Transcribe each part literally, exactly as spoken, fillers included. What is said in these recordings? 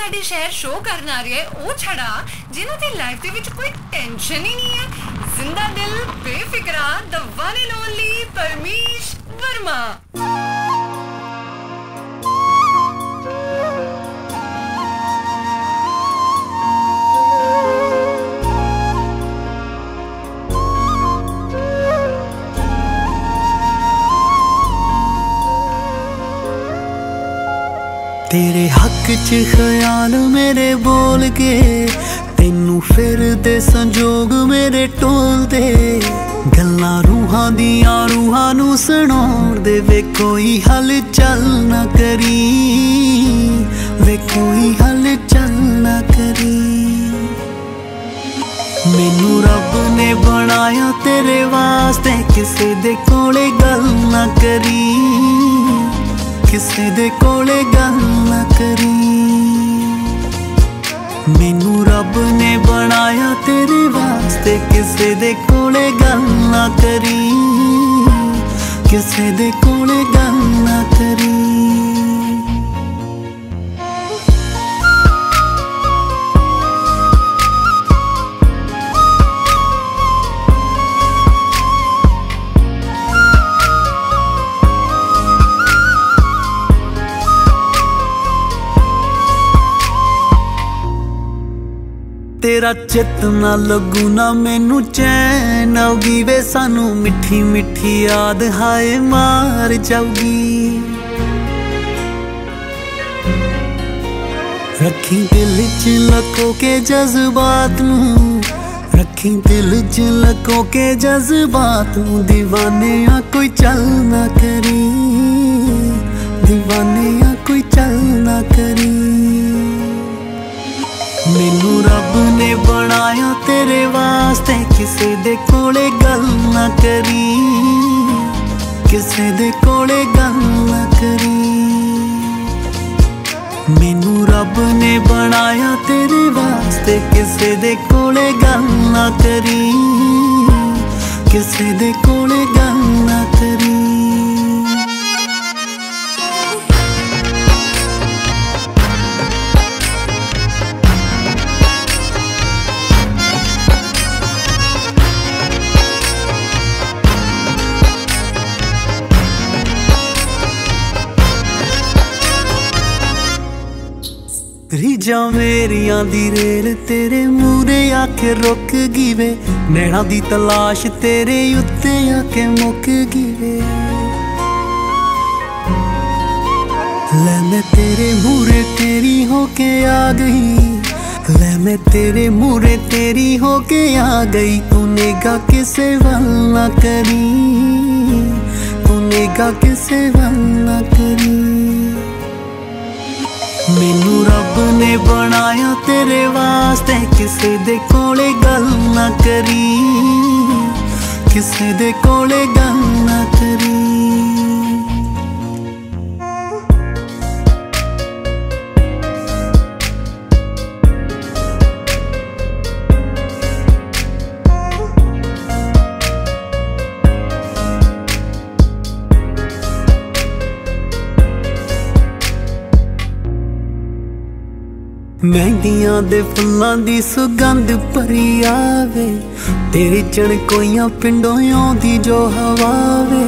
ਸਾਡੇ ਸ਼ਹਿਰ ਸ਼ੋਅ ਕਰਨ ਆ ਰਿਹਾ ਉਹ ਛੜਾ ਜਿਨ੍ਹਾਂ ਦੀ ਲਾਈਫ ਦੇ ਵਿੱਚ ਕੋਈ ਟੈਨਸ਼ਨ ਹੀ ਨਹੀਂ ਹੈ। ਜ਼ਿੰਦਾ ਦਿਲ ਬੇਫਿਕਰਾ the one and only Parmish Verma. तेरे हक च ख्याल मेरे बोल के तेनू फिर दे संजोग मेरे टोल दे गल्लां रूहां दियां रूहां नू सुनाउण दे वे कोई हल चल ना करी वे कोई हल चल ना करी। मैनू रब ने बनाया तेरे वास्ते किसे दे कोले गल ना करी किसे दे कोले गल ना करी। मैनू रब ने बनाया तेरे वास्ते किसे दे कोले गल ना करी किसे दे कोले गल ना करी। तेरा चित ना लगू ना मैनू चैन आऊगी वे सानू मिठी मिठी याद हाय मार जाऊगी। रखी दिल च लको के जज्बात नू रखी दिल च लको के जज्बात नू दीवाने आ कोई चल ना करी दीवाने आ कोई चल ना करी। मैनू रब ने बनाया तेरे वास्ते किसे दे कोले गल ना करी किसे दे कोले गल ना करी। मैनू रब ने बनाया तेरे वास्ते किसे दे कोले गल ना करी किसे दे कोले गल ना करी। रीजा मेरियां दी रेल तेरे मूरे आके रुक गी वे नैना दी तलाश तेरे उत्ते आके मुक गी वे। ले मैं तेरे मूरे तेरी होके आ गई ले मैं तेरे मूरे तेरी होके आ गई। तूने गा किसे वल ना करी तूने गा किसे वल ना करी। मैनू रब ने बनाया तेरे वास्ते किसे दे कोले गल ना करी किसे दे कोले गल ना करी। मेहंदियां दे फुल्लां दी सुगंध भरी आवे तेरी चणकोइयां पिंडों आउंदी जो हवा वे।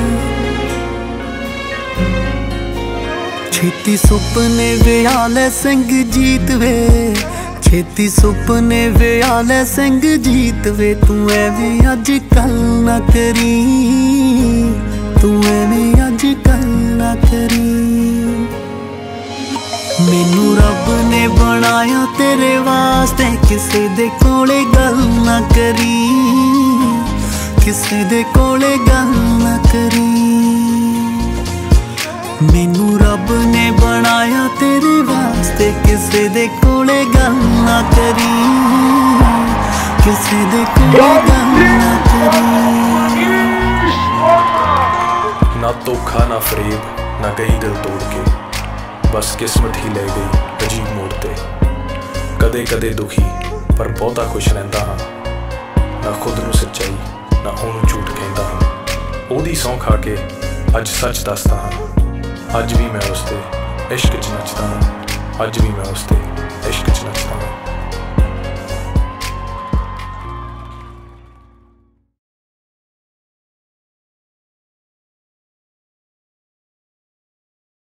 छेती सुपने विआले सिंह जीत वे छेती सुपने विआले सिंह जीत वे। तू एवें अज कल ना करी तू एवें अज कल ना करी। मैनू रब ने बनाया तेरे वास्ते किसे दे कोले गल ना करी किसे दे कोले गल ना करी। मैनू रब ने बनाया तेरे वास्ते किसे दे कोले गल ना करी किसे दे कोले गल ना करी। ना धोखा ना फरेब ना गई दिल तोड़ के बस किस्मत ही ले गई अजीब मोड़ ते। कदे कदे दुखी पर बहुता खुश रहंदा हाँ ना खुद नू सच्चाई ना ओनू झूठ कहंदा हाँ। ओदी सौं खा के अज सच दसदा हाँ अज भी मैं उसते इश्क च नचदा हाँ अज भी मैं उसते इश्क च नचदा